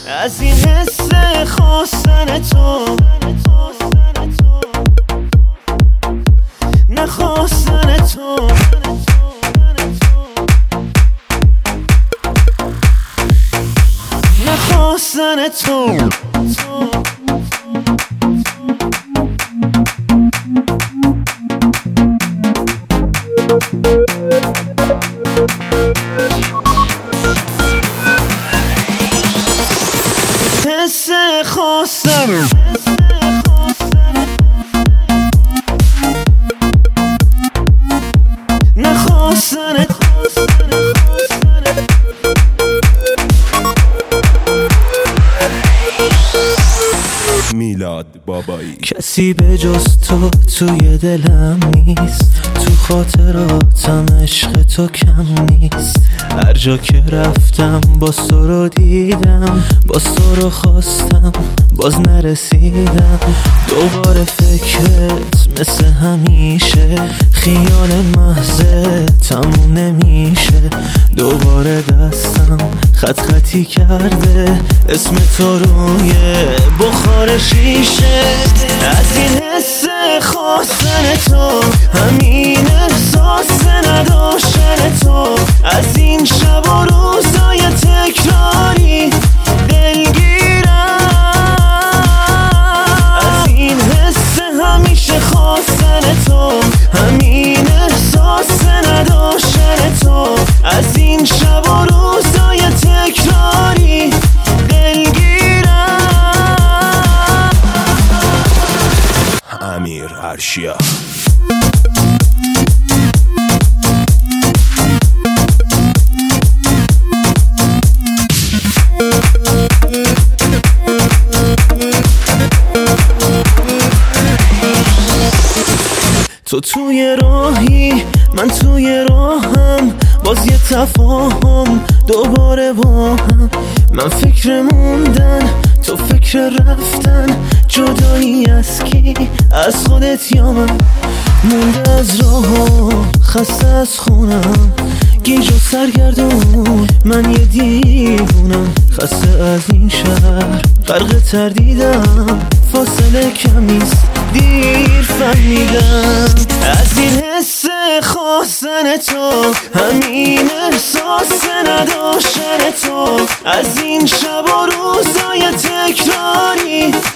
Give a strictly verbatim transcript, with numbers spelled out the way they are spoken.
از این حس خواستن تو، نخواستن تو، نخواستن تو. حس خواستن نخواستن میلاد بابایی. کسی به جز تو توی دلم نیست، تو خاطراتم عشق تو کم نیست. هر جا که رفتم باز تو رو دیدم، باز تو رو خواستم باز نرسیدم. دوباره فکرت مثل همیشه، خیال محضه تموم نمیشه. دوباره دستم خط خطی کرده اسم تو روی بخار شیشه. از این حس خواستن تو، همین احساس نداشتن تو، از این شب و روزای تکراری دلگیرم. از این حس همیشه خواستن تو، همین احساس نداشتن تو، از این شب و روزای تکراری دلگیرم. امیر عرشیا. تو توی راهی من توی راهم، باز یه تفاهم دوباره با هم. من فکر موندن تو فکر رفتن، جدایی از کی؟ از خودت یا من؟ مونده از راه خسته از خونم، گیج و سرگردون من یه دیوونم. خسته از این شهر غرق تردیدم، فاصله کمیست دیر فهمیدم. از این حس خواستن تو، همین احساس نداشتن تو، از این شب و روزای تکراری